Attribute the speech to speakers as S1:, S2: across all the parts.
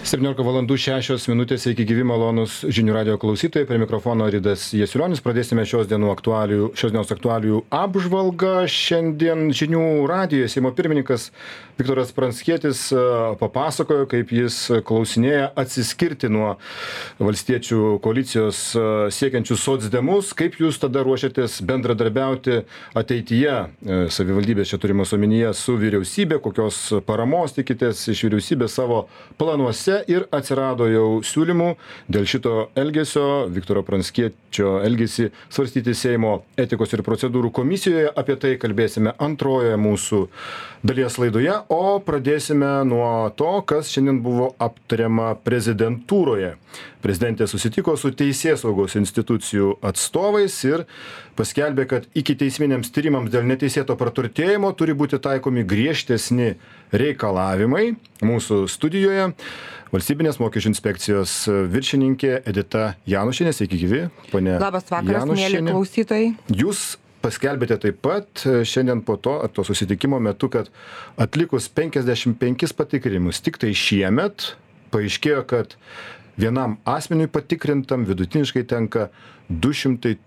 S1: 17:06 iki gyvi malonūs žinių radijo klausytojai, prie mikrofono Ridas Jasiulionis. Pradėsime šios dienos aktualijų apžvalgą. Šiandien žinių radijoje Seimo pirmininkas Viktoras Pranckietis papasakojo, kaip jis klausinėja atsiskirti nuo valstiečių koalicijos siekiančių socdemus, kaip jūs tada ruošiatės bendradarbiauti ateityje, savivaldybės čia turimos omenyje, su vyriausybė, kokios paramos tikitės iš vyriausybės savo planuose. Ir atsirado jau siūlymų dėl šito elgesio, Viktoro Pranckiečio elgesį, svarstyti Seimo etikos ir procedūrų komisijoje. Apie tai kalbėsime antrojoje mūsų dalies laidoje, o pradėsime nuo to, kas šiandien buvo aptariama prezidentūroje. Prezidentė susitiko su teisėsaugos institucijų atstovais ir paskelbė, kad ikiteisminiams tyrimams dėl neteisėto praturtėjimo turi būti taikomi griežtesni reikalavimai. Mūsų studijoje Valstybinės mokesčių inspekcijos viršininkė Edita Janušienė. Sveiki gyvi, ponia Janušienė.
S2: Labas vakaras, mėly klausytojai.
S1: Jūs paskelbėte taip pat šiandien po to susitikimo metu, kad atlikus 55 patikrinimus tik tai šiemet paaiškėjo, kad vienam asmeniui patikrintam vidutiniškai tenka 200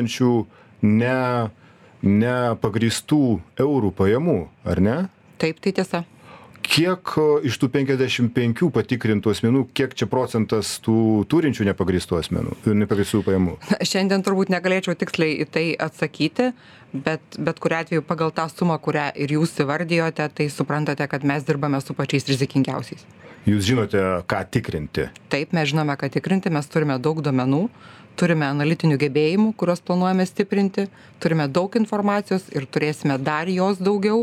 S1: 000 nepagrįstų eurų pajamų, ar ne?
S2: Taip, tai tiesa.
S1: Kiek iš tų 55 patikrintų asmenų, kiek čia procentas tų turinčių nepagrįstų pajamų?
S2: Šiandien turbūt negalėčiau tiksliai į tai atsakyti, bet kuriuo atveju pagal tą sumą, kurią ir jūs įvardijote, tai suprantate, kad mes dirbame su pačiais rizikingiausiais.
S1: Jūs žinote, ką tikrinti?
S2: Taip, mes žinome, ką tikrinti, mes turime daug duomenų, turime analitinių gebėjimų, kuriuos planuojame stiprinti, turime daug informacijos ir turėsime dar jos daugiau.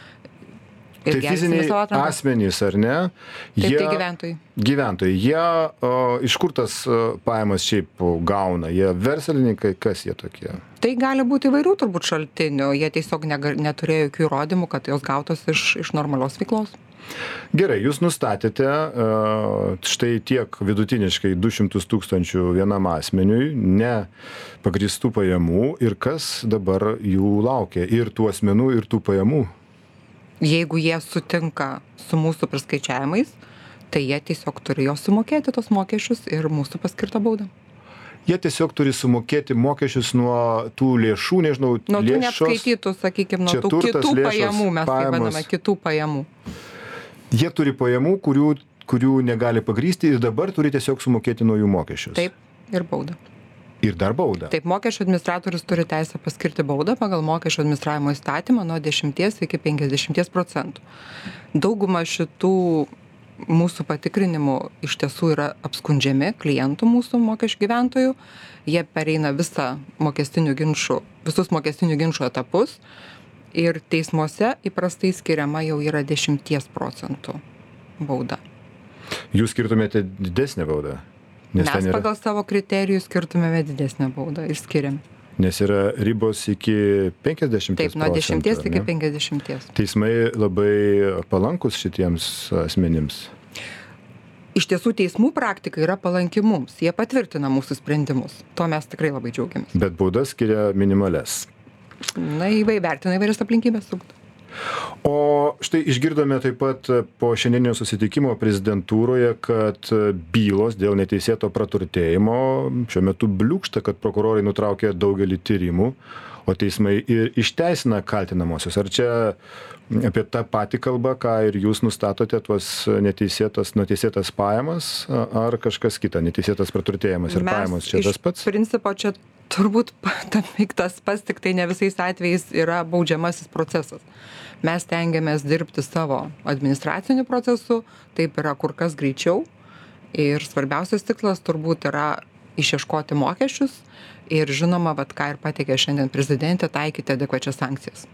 S1: Tai fiziniai asmenys, ar ne?
S2: Taip, tai gyventojai.
S1: Gyventojai. Jie iš kur tas pajamas šiaip gauna? Jie verslininkai, kas jie tokie?
S2: Tai gali būti įvairių turbūt šaltinių. Jie tiesiog neturėjo jokių įrodymų, kad jos gautos iš normalios veiklos.
S1: Gerai, jūs nustatėte štai tiek vidutiniškai 200 000 vienam asmeniui nepagrįstų pajamų ir kas dabar jų laukia? Ir tų asmenų, ir tų pajamų?
S2: Jeigu jie sutinka su mūsų priskaičiavimais, tai jie tiesiog turi jos sumokėti tos mokesčius ir mūsų paskirtą baudą.
S1: Jie tiesiog turi sumokėti mokesčius nuo tų lėšų, nežinau,
S2: nuo tų neapskaitytų, sakykime, nuo tų
S1: turtas,
S2: kitų
S1: lėšos,
S2: pajamų, mes tai vadiname kitų pajamų.
S1: Jie turi pajamų, kurių negali pagrysti ir dabar turi tiesiog sumokėti nuo jų mokesčius.
S2: Taip, ir baudą.
S1: Ir dar baudą.
S2: Taip, mokesčio administratorius turi teisę paskirti baudą pagal mokesčio administravimo įstatymą nuo 10 iki 50%. Dauguma šitų mūsų patikrinimų iš tiesų yra apskundžiami klientų mūsų mokesčių gyventojų. Jie pereina visus mokestinių ginčų etapus ir teismuose įprastai skiriama jau yra 10% bauda.
S1: Jūs skirtumėte didesnę baudą?
S2: Mes pagal savo kriterijų skirtumėme didesnę baudą ir skiriam.
S1: Nes yra ribos iki 50%.
S2: Taip, nuo 10 iki 50.
S1: Teismai labai palankus šitiems asmenims.
S2: Iš tiesų teismų praktika yra palanki mums. Jie patvirtina mūsų sprendimus. To mes tikrai labai džiaugiamės.
S1: Bet baudas skiria minimales.
S2: Na, vertina įvairias aplinkybės.
S1: O štai išgirdome taip pat po šiandieninio susitikimo prezidentūroje, kad bylos dėl neteisėto praturtėjimo šiuo metu bliūkšta, kad prokurorai nutraukė daugelį tyrimų, o teismai ir išteisina kaltinamosios. Ar čia apie tą patį kalbą, ką ir jūs nustatote, tuos neteisėtas pajamas, ar kažkas kita, neteisėtas praturtėjimas ir pajamos čia tas pats?
S2: Iš principo čia turbūt tas pats, tik tai ne visais atvejais yra baudžiamasis procesas. Mes tengiamės dirbti savo administraciniu procesu, taip yra kur kas greičiau ir svarbiausias tikslas turbūt yra išieškoti mokesčius ir žinoma, ką ir pateikė šiandien prezidentė, taikyti adekvačias sankcijas.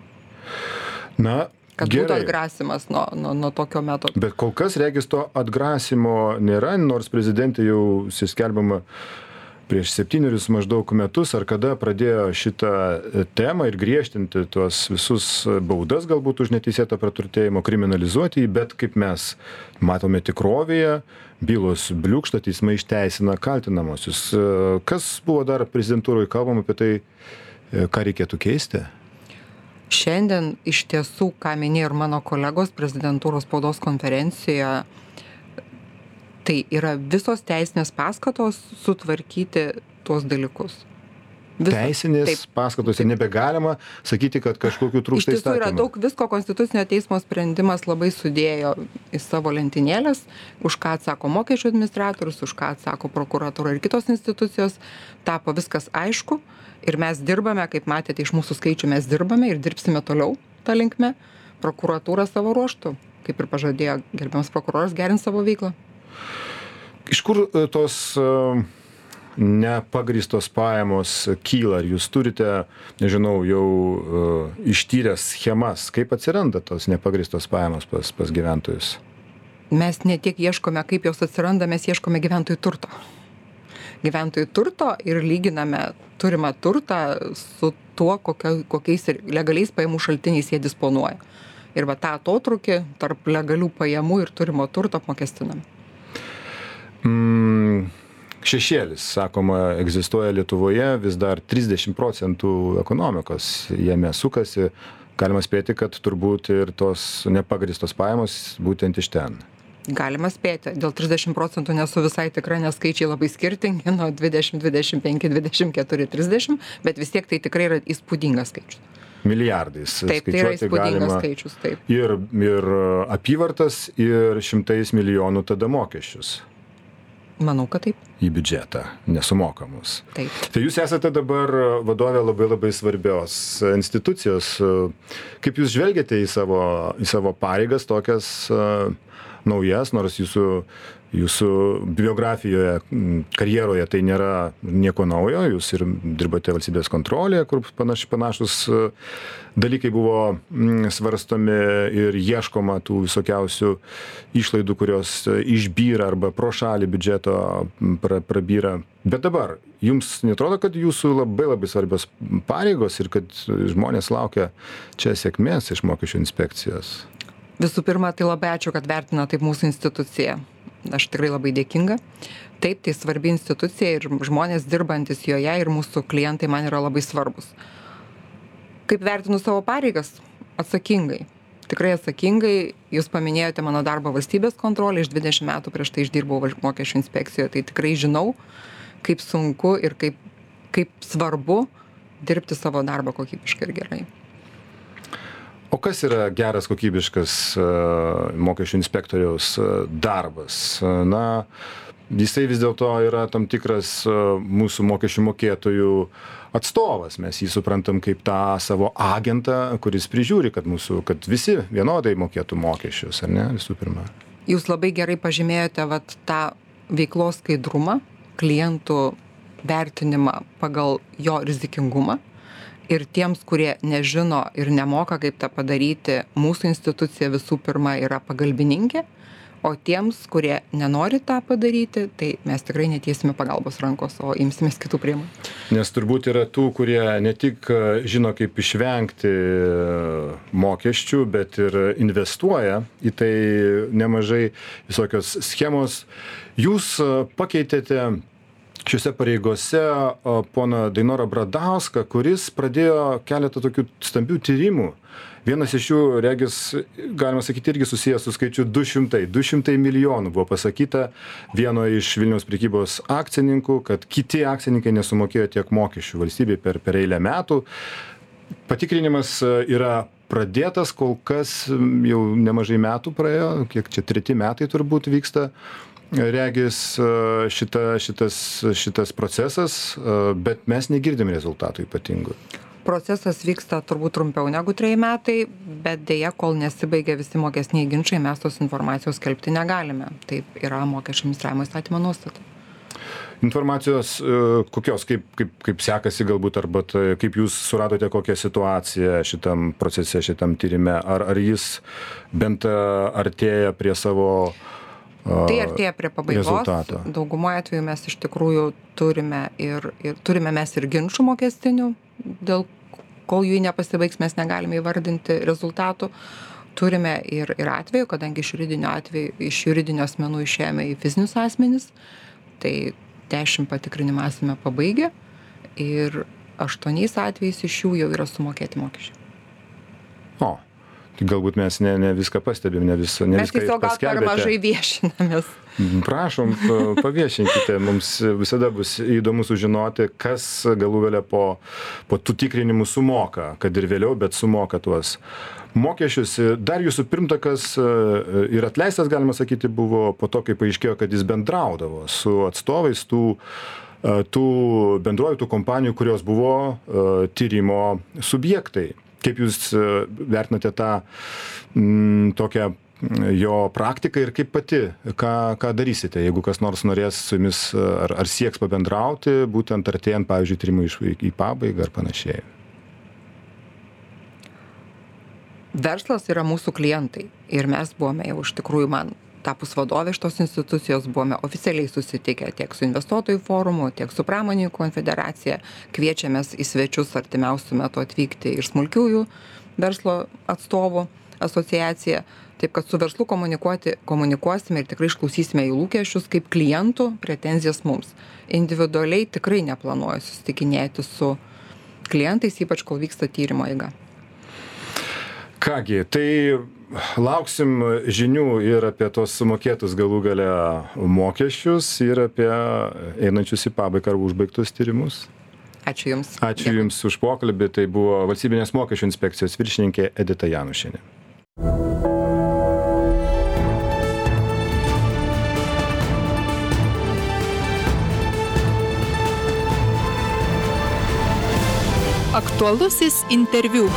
S1: Na,
S2: kad
S1: gerai.
S2: Būtų atgrasimas nuo tokio metodo.
S1: Bet kol kas regis to atgrasimo nėra, nors prezidentė jau skelbiama prieš 7 maždaug metus, ar kada pradėjo šitą temą ir griežtinti tuos visus baudas galbūt už neteisėtą praturtėjimą, kriminalizuoti jį, bet kaip mes matome tikrovėje, bylos bliūkšta, teismai išteisina kaltinamosius. Kas buvo dar prezidentūroje kalbama apie tai, ką reikėtų keisti?
S2: Šiandien iš tiesų, ką minėjo ir mano kolegos prezidentūros spaudos konferencijoje, Tai yra visos teisinės paskatos sutvarkyti tuos dalykus.
S1: Teisinės paskatos ir nebegalima sakyti, kad kažkokiu trūksta įstatymų.
S2: Iš tiesų yra daug visko, Konstitucinio teismo sprendimas labai sudėjo į savo lentynėlės, už ką atsako mokesčių administratorius, už ką atsako prokuratūra ir kitos institucijos, tapo viskas aišku ir mes dirbame, kaip matėte iš mūsų skaičių, mes dirbame ir dirbsime toliau tą linkme. Prokuratūra savo ruoštų, kaip ir pažadėjo gerbiamas prokuroras, gerins savo veiklą.
S1: Iš kur tos nepagrįstos pajamos kyla? Ar jūs turite, nežinau, jau ištyręs schemas, kaip atsiranda tos nepagrįstos pajamos pas gyventojus?
S2: Mes ne tiek ieškome, kaip jos atsiranda, mes ieškome gyventojų turto. Gyventojų turto ir lyginame turimą turtą su tuo, kokiais legaliais pajamų šaltiniais jie disponuoja. Ir va tą atotrūkį tarp legalių pajamų ir turimo turto apmokestiname.
S1: Šešėlis, sakoma, egzistuoja Lietuvoje, vis dar 30% ekonomikos jame sukasi. Galima spėti, kad turbūt ir tos nepagrįstos pajamos būtent iš ten.
S2: Galima spėti. Dėl 30% nesu visai tikra, nes skaičiai labai skirtingi, nuo 20, 25, 24, 30, bet vis tiek tai tikrai yra įspūdingas skaičius.
S1: Milijardais.
S2: Taip, tai yra įspūdingas skaičius, taip.
S1: Ir apyvartas, ir šimtais milijonų tada mokesčius.
S2: Manau, kad taip.
S1: Į biudžetą, nesumokamus.
S2: Taip.
S1: Tai jūs esate dabar vadovė labai svarbios institucijos. Kaip jūs žvelgiate į savo pareigas tokias naujas, nors jūsų biografijoje, karjeroje tai nėra nieko naujo, jūs ir dirbate valstybės kontrolėje, kur panašus dalykai buvo svarstomi ir ieškoma tų visokiausių išlaidų, kurios išbyra arba pro šalį biudžeto prabyra. Bet dabar, jums netrodo, kad jūsų labai svarbios pareigos ir kad žmonės laukia čia sėkmės iš mokesčių inspekcijos?
S2: Visų pirma, tai labai ačiū, kad vertina taip mūsų instituciją. Aš tikrai labai dėkinga. Taip, tai svarbi institucija ir žmonės dirbantis joje ir mūsų klientai man yra labai svarbus. Kaip vertinu savo pareigas? Atsakingai. Tikrai atsakingai. Jūs paminėjote mano darbą valstybės kontrolė, iš 20 metų prieš tai išdirbau mokesčių inspekcijoje, tai tikrai žinau, kaip sunku ir kaip svarbu dirbti savo darbą kokybiškai ir gerai.
S1: O kas yra geras kokybiškas mokesčių inspektoriaus darbas? Na, jisai vis dėlto yra tam tikras mūsų mokesčių mokėtojų atstovas. Mes jį suprantam kaip tą savo agentą, kuris prižiūri, kad visi vienodai mokėtų mokesčius, ar ne, visų pirma?
S2: Jūs labai gerai pažymėjote tą veiklos skaidrumą, klientų vertinimą pagal jo rizikingumą. Ir tiems, kurie nežino ir nemoka, kaip tą padaryti, mūsų institucija visų pirma yra pagalbininkė, o tiems, kurie nenori tą padaryti, tai mes tikrai netiesime pagalbos rankos, o imsimės kitų priemonių.
S1: Nes turbūt yra tų, kurie ne tik žino, kaip išvengti mokesčių, bet ir investuoja į tai nemažai visokios schemos. Jūs pakeitėte šiuose pareigose poną Dainorą Bradauską, kuris pradėjo keletą tokių stambių tyrimų. Vienas iš jų, regis, galima sakyti, irgi susijęs su skaičiu 200 milijonų buvo pasakyta vieno iš Vilniaus prekybos akcininkų, kad kiti akcininkai nesumokėjo tiek mokesčių valstybei per eilę metų. Patikrinimas yra pradėtas, kol kas jau nemažai metų praėjo, kiek čia 3 metai turbūt vyksta. Regis šitas procesas, bet mes negirdim rezultatų ypatingų.
S2: Procesas vyksta turbūt trumpiau negu 3 metai, bet dėja, kol nesibaigia visi mokesniai ginčai, mes tos informacijos skelbti negalime. Taip yra mokesčių administravimo įstatymo nuostata.
S1: Informacijos kokios, kaip sekasi galbūt, arba kaip jūs suradote kokią situaciją šitam procese, šitam tyrime, ar jis bent artėja prie savo
S2: Tai artėja prie pabaigos.
S1: Rezultato.
S2: Daugumoje atveju mes iš tikrųjų turime mes ir ginčų mokestinių, dėl kol jų nepasibaigs, mes negalime įvardinti rezultatų. Turime ir atveju, kadangi iš juridinio asmenų išėjome į fizinius asmenis, tai 10 patikrinimą esame pabaigę ir 8 atvejais iš jų jau yra sumokėti mokesčiai.
S1: Galbūt mes ne viską pastebim, ne viską
S2: Mes tiesiog gal per
S1: paskelbėte.
S2: mažai viešinamės.
S1: Prašom, paviešinkite, mums visada bus įdomu sužinoti, kas galų gale po tų tikrinimų sumoka, kad ir vėliau, bet sumoka tuos mokesčius. Dar jūsų pirmtakas ir atleistas, galima sakyti, buvo po to, kai paaiškėjo, kad jis bendraudavo su atstovais tų bendrovių, tų kompanijų, kurios buvo tyrimo subjektai. Kaip jūs vertinate tą tokią jo praktiką ir kaip pati, ką darysite, jeigu kas nors norės su jumis ar sieks pabendrauti, būtent artėjant, pavyzdžiui, tyrimui į pabaigą ar panašiai?
S2: Verslas yra mūsų klientai ir mes buvome jau iš tikrųjų, man tapus vadovė šitos institucijos, buvome oficialiai susitikę tiek su investuotojų forumu, tiek su pramonininkų konfederacija. Kviečiamės į svečius artimiausių metų atvykti ir smulkiųjų verslo atstovų asociacija. Taip kad su verslu komunikuosime ir tikrai išklausysime jų lūkesčius kaip klientų pretenzijas mums. Individualiai tikrai neplanuoju susitikinėti su klientais, ypač kol vyksta tyrimo eiga.
S1: Kągi, tai lauksim žinių ir apie tos sumokėtus galų gale mokesčius ir apie einančius į pabaigą ar užbaigtus tyrimus.
S2: Ačiū Jums.
S1: Ačiū Jums už pokalbį. Tai buvo Valstybinės mokesčių inspekcijos viršininkė Edita Janušienė.
S3: Aktualusis interviu.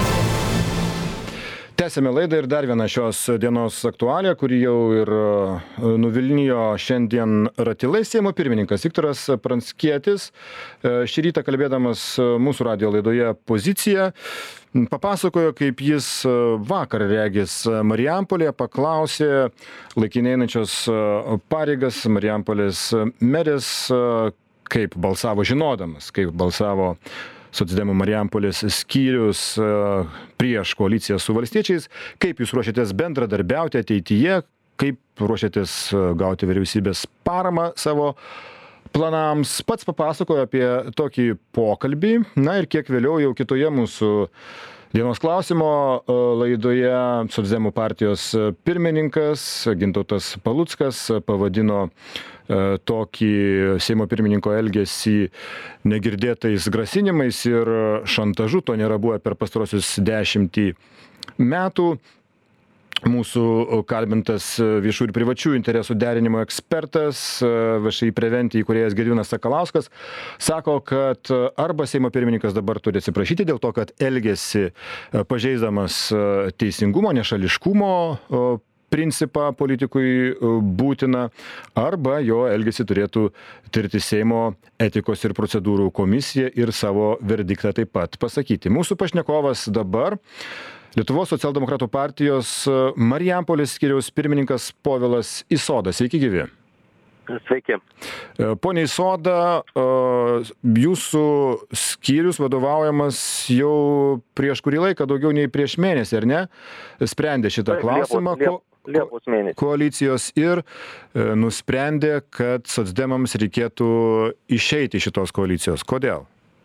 S1: Tęsėme laidą ir dar viena šios dienos aktualija, kuri jau ir nuvilnijo šiandien ratilai. Seimo pirmininkas Viktoras Pranckietis šį rytą kalbėdamas mūsų radijo laidoje Pozicija papasakojo, kaip jis vakar regis Marijampolėje paklausė laikinai einančios pareigas Marijampolės merės, kaip balsavo žinodamas, kaip balsavo Socdemų Marijampolės skyrius prieš koaliciją su valstiečiais, kaip jūs ruošiatės bendradarbiauti ateityje, kaip ruošiatės gauti vyriausybės paramą savo planams. Pats papasakojo apie tokį pokalbį, na ir kiek vėliau jau kitoje mūsų dienos klausimo laidoje Socdemų partijos pirmininkas Gintautas Paluckas pavadino tokį Seimo pirmininko elgesį negirdėtais grasinimais ir šantažu. To nėra buvę per pastarosius 10 metų. Mūsų kalbintas viešų ir privačių interesų derinimo ekspertas, VŠI Preventi įkūrėjas Gediminas Sakalauskas, sako, kad arba Seimo pirmininkas dabar turi atsiprašyti dėl to, kad elgėsi pažeisdamas teisingumo, nešališkumo principą politikui būtina, arba jo elgesį turėtų tirti Seimo etikos ir procedūrų komisija ir savo verdiktą taip pat pasakyti. Mūsų pašnekovas dabar Lietuvos socialdemokratų partijos Marijampolės skyriaus pirmininkas Povilas Isoda. Sveiki gyvi.
S4: Sveiki.
S1: Pone Isoda, jūsų skyrius vadovaujamas jau prieš kurį laiką, daugiau nei prieš mėnesį, ar ne? Sprendė šitą klausimą
S4: Liepos mėnesį
S1: koalicijos ir nusprendė, kad socdemams reikėtų išeiti iš šitos koalicijos. Kodėl?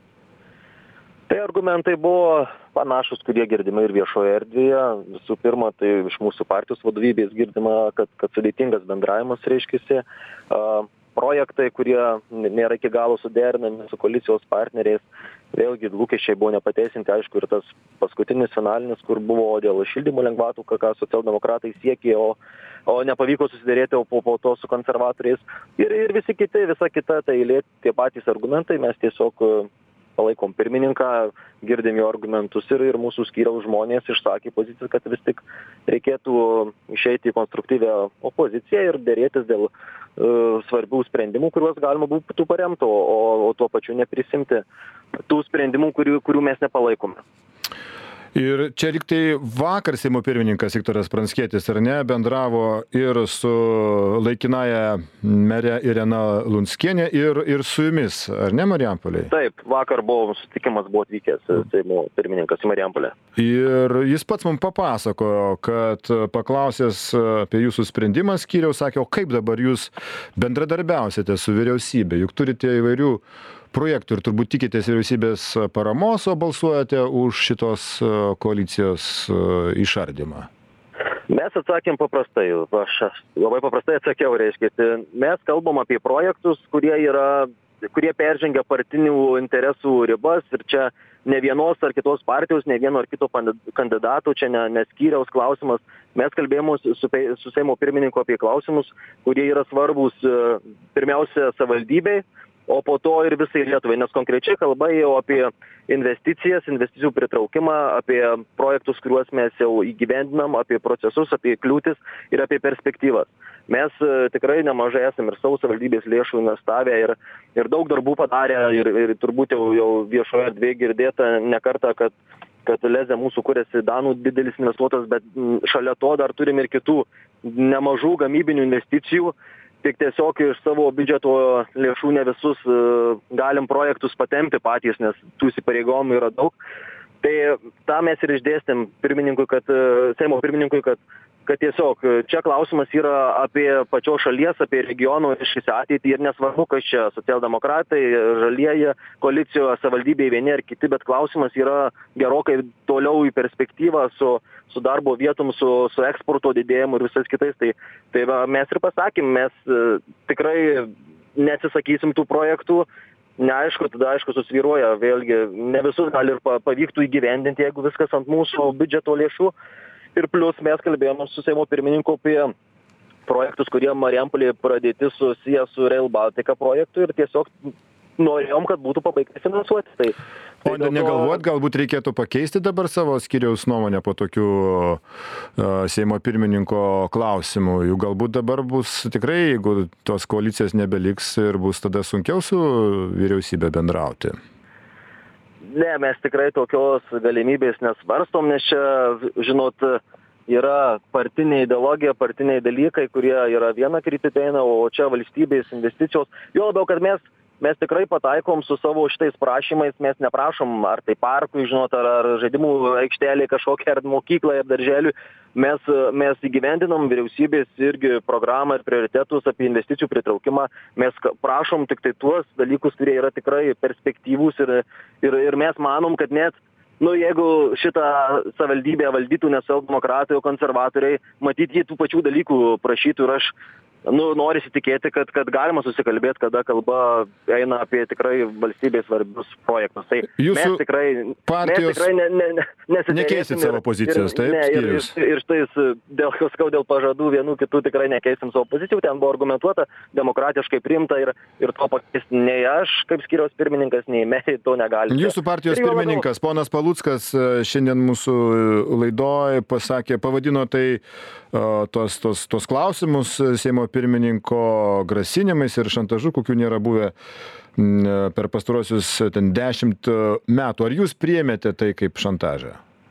S4: Tai argumentai buvo panašus, kurie girdima ir viešoje erdvėje. Visų pirma, tai iš mūsų partijos vadovybės girdima, kad sudėtingas bendravimas reiškiasi. Projektai, kurie nėra iki galo suderinami su koalicijos partneriais. Vėlgi lūkesčiai buvo nepateisinti, aišku, ir tas paskutinis finalinis, kur buvo dėl šildymo lengvatų, ką socialdemokratai siekė, o nepavyko susiderėti po to su konservatoriais. Ir visa kita, tai tie patys argumentai, mes tiesiog palaikom pirmininką, girdim jo argumentus ir mūsų skyriaus žmonės išsakė poziciją, kad vis tik reikėtų išeiti į konstruktyvę opoziciją ir dėrėtis dėl svarbių sprendimų, kuriuos galima būtų paremti, o tuo pačiu neprisimti tų sprendimų, kurių mes nepalaikome.
S1: Ir čia liktai vakar Seimo pirmininkas Viktoras Pranckietis, ar ne, bendravo ir su laikinąja mere Irena Lunskienė ir su jumis, ar ne, Marijampolėje?
S4: Taip, vakar susitikimas buvo atvykęs Seimo pirmininkas į Marijampolę.
S1: Ir jis pats mums papasakojo, kad paklausęs apie jūsų sprendimą skyriaus, sakė, o kaip dabar jūs bendradarbiausite su vyriausybė, juk turite įvairių projektų ir turbūt tikitės vyriausybės paramos, o balsuojate už šitos koalicijos išardymą?
S4: Mes atsakėm paprastai, aš labai paprastai atsakiau, reiškia, mes kalbam apie projektus, kurie peržengia partinių interesų ribas ir čia ne vienos ar kitos partijos, ne vieno ar kito kandidato, čia ne skyriaus klausimas. Mes kalbėjome su Seimo pirmininku apie klausimus, kurie yra svarbus pirmiausia savivaldybei, o po to ir visai Lietuvai, nes konkrečiai kalba jau apie investicijas, investicijų pritraukimą, apie projektus, kuriuos mes jau įgyvendinam, apie procesus, apie kliūtis ir apie perspektyvas. Mes tikrai nemažai esam ir savo savivaldybės lėšų investavę ir daug darbų padarę ir turbūt jau viešoje erdvėje girdėta ne kartą, kad Leze mūsų kuriasi Danų didelis investuotojas, bet šalia to dar turim ir kitų nemažų gamybinių investicijų. Tik tiesiog iš savo biudžeto lėšų ne visus galim projektus patempti patys, nes tų įsipareigojimų yra daug. Tai tą mes ir išdėstėm pirmininkui, Seimo pirmininkui, kad tiesiog čia klausimas yra apie pačios šalies, apie regionų išvis ateitį ir nesvarbu, kas čia socialdemokratai, žalieji, koalicijoje, savivaldybėje vieni ar kiti, bet klausimas yra gerokai toliau į perspektyvą su darbo vietom, su eksporto didėjimu ir visais kitais. Tai mes ir pasakėm, mes tikrai neatsisakysim tų projektų. Neaišku, tada aišku susvyruoja, vėlgi ne visus gali ir pavyktų įgyvendinti, jeigu viskas ant mūsų biudžeto lėšų. Ir plus mes kalbėjome su Seimo pirmininku apie projektus, kurie Marijampolėje pradėti susiję su Rail Baltica projektu ir tiesiog norėjom, kad būtų pabaigti finansuoti. Tai
S1: negalvot, galbūt reikėtų pakeisti dabar savo skyriaus nuomonę po tokių Seimo pirmininko klausimų. Juk galbūt dabar bus tikrai, jeigu tos koalicijos nebeliks ir bus tada sunkiau su vyriausybė bendrauti.
S4: Ne, mes tikrai tokios galimybės nesvarstom, nes čia, žinot, yra partinė ideologija, partiniai dalykai, kurie yra viena kryptį eina, o čia valstybės investicijos. Jo labiau, kad mes tikrai pataikom su savo šitais prašymais, mes neprašom ar tai parkui, žinot, ar žaidimų aikštelė kažkokia, ar mokyklai, ar darželiui. Mes įgyvendinom vyriausybės irgi programą ir prioritetus apie investicijų pritraukimą. Mes prašom tik tai tuos dalykus, kurie yra tikrai perspektyvūs ir mes manom, kad net jeigu šitą savivaldybę valdytų ne socialdemokratai, o konservatoriai, matyt, jie tų pačių dalykų prašytų ir aš norisi tikėti, kad galima susikalbėti, kada kalba eina apie tikrai valstybės svarbius projektus. Tai
S1: Jūsų
S4: mes tikrai
S1: nekeisit savo pozicijos, taip?
S4: Ir štai dėl pažadų vienų kitų tikrai nekeisim savo pozicijų, ten buvo argumentuota, demokratiškai priimta ir to pakeisti nei aš, kaip skyriaus pirmininkas, nei mes to negalime.
S1: Jūsų partijos pirmininkas, ponas Paluckas, šiandien mūsų laidoj pasakė, pavadino tai tos klausimus Seimo pirmininko grasinimais ir šantažu, kokių nėra buvę per pastarosius 10 metų. Ar jūs priėmėte tai kaip šantažą?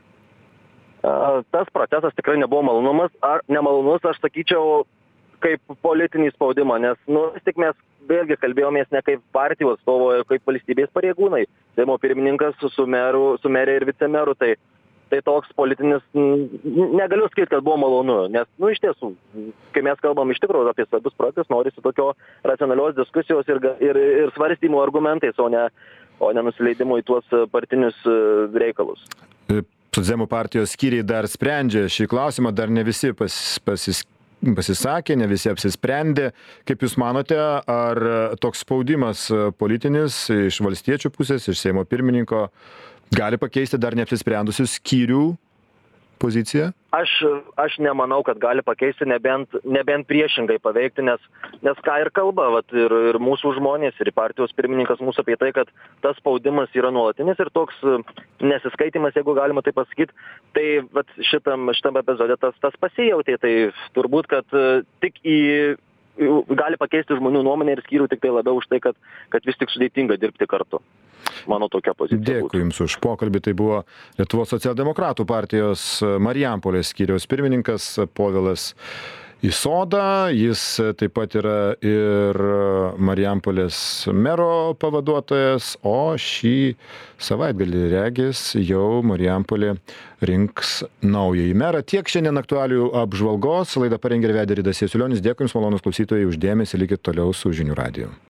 S4: Tas procesas tikrai nebuvo nemalonus, aš sakyčiau, kaip politinį spaudimą, nes vis tik mes vėlgi kalbėjomės ne kaip partijos atstovo, kaip valstybės pareigūnai. Seimo pirmininkas su merė ir vicemeru, tai toks politinis, negaliu sakyti, kad buvo malonu, nes, iš tiesų, kai mes kalbam iš tikrųjų apie svarbius projektus, norisi tokio racionalios diskusijos ir svarstymų argumentais, o ne nusileidimo į tuos partinius reikalus.
S1: Socdemų partijos skyriai dar sprendžia šį klausimą, dar ne visi pasisakė, ne visi apsisprendė. Kaip Jūs manote, ar toks spaudimas politinis iš valstiečių pusės, iš Seimo pirmininko, gali pakeisti dar neapsisprendusių skyrių poziciją?
S4: Aš nemanau, kad gali pakeisti, nebent priešingai paveikti, nes ką ir kalba, ir mūsų žmonės, ir partijos pirmininkas mūsų apie tai, kad tas spaudimas yra nuolatinis ir toks nesiskaitimas, jeigu galima tai pasakyti, tai šitam epizode tas pasijautė, tai turbūt, kad tik gali pakeisti žmonių nuomonę ir skyrių tik tai labiau už tai, kad vis tik sudėtinga dirbti kartu. Mano tokia pozicija.
S1: Dėkui Jums už pokalbį. Tai buvo Lietuvos socialdemokratų partijos Marijampolės skyriaus pirmininkas Povilas Isoda. Jis taip pat yra ir Marijampolės mero pavaduotojas, o šį savaitgalį regis jau Marijampolė rinks naująjį merą. Tiek šiandien aktualijų apžvalgos. Laidą parengė ir vedė Ridas Jasiulionis. Dėkui Jums, malonūs klausytojai, už dėmesį. Likit toliau su Žinių radiju.